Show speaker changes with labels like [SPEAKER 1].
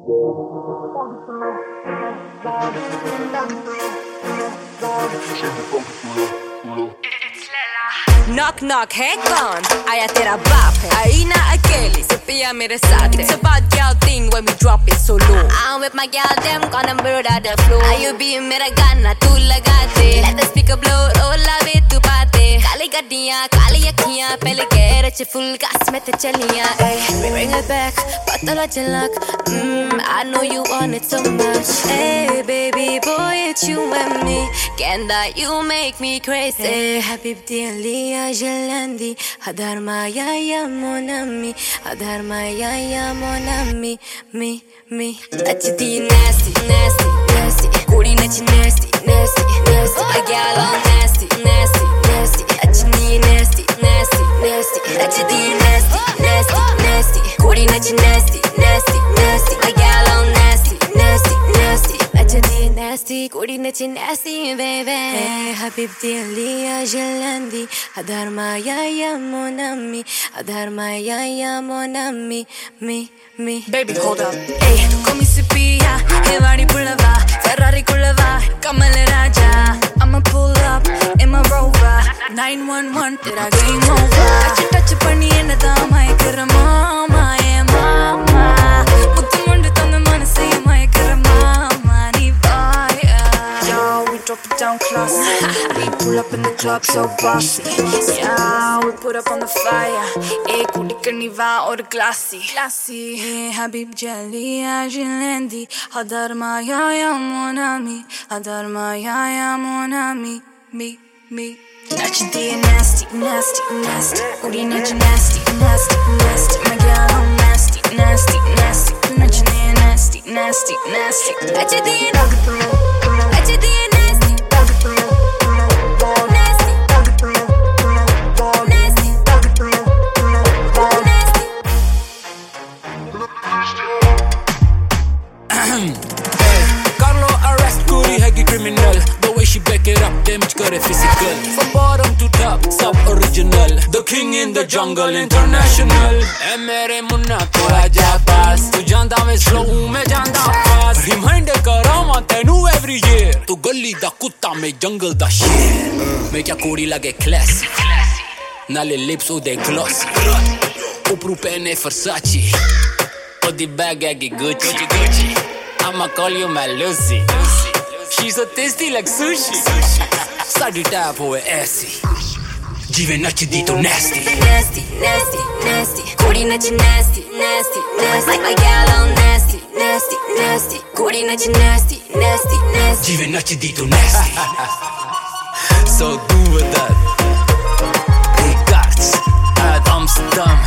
[SPEAKER 1] Knock knock है कौन आया तेरा बाप है आई ना अकेली से पिया मेरे साथ It's about girl thing when we drop it so low I'm with my girl them gonna murder the flow you be मेरा गाना तू लगा दे Let the speaker blow रोला वे तू पाते काली गड्डियाँ काली अखियाँ पहले गैरेज फुल गास में ते चलियाँ Bring it back पता चलक I know you want it so much Hey baby boy it's you and me Can that you make me crazy hey, حبيبتي يا جلندي هدار معايا يا mon ami هدار معايا يا mon ami me أجدي nasty nasty nasty قولي نجي nasty nasty nasty a gal all nasty nasty nasty أجدي nasty nasty nasty أجدي nasty nasty nasty قولي نجي nasty nasty nasty a gal all nasty nasty nasty أجدي nasty قولي نجي nasty baby hey حبيبتي يا جلندي هدار معايا يا mon ami هدار معايا يا mon ami me Baby hold up hey come si pia hey vari pulava Ferrari kulava Kamal Raja I'ma pull up in my Rover 911 tera game over touch panni enna da mayakra mama hey mama muthu mundu thandu manase mayakra mama nee vaya yo we drop it down classy we pull up in the club so bossy yeah we put up on the fire ek udikani va or classy hey habib jali ajlendi hadar maya ya mon ami hadar maya ya mon ami me Nachdi nasty nasty nasty uri nach nasty nasty nasty my girl I'm nasty nasty nasty nachdi nasty nasty nasty nachdi nachdi Carlo arrest Kuri hegi criminal The way she back it up damage kare physical From bottom to top sub original The king in the jungle international Hey mere munna thoda ja pass Tu janda mein slow mein janda fast Reminder karama tenu every year Tu gully da kutta mein jungle da sher Main kya kodi lage classy Nale lips ude glossy Upru pehne Versace Odi bag hegi Gucci I'ma call you my Lucy She's so tasty like sushi Sadi tap hoye aisi Jive nachdi to nasty Nasty, nasty, nasty Kodi nachi nasty, nasty, nasty Like my gal all nasty, nasty, nasty Kodi nachi nasty, nasty, nasty Jive nachdi to nasty So do with that Regards uit Amsterdam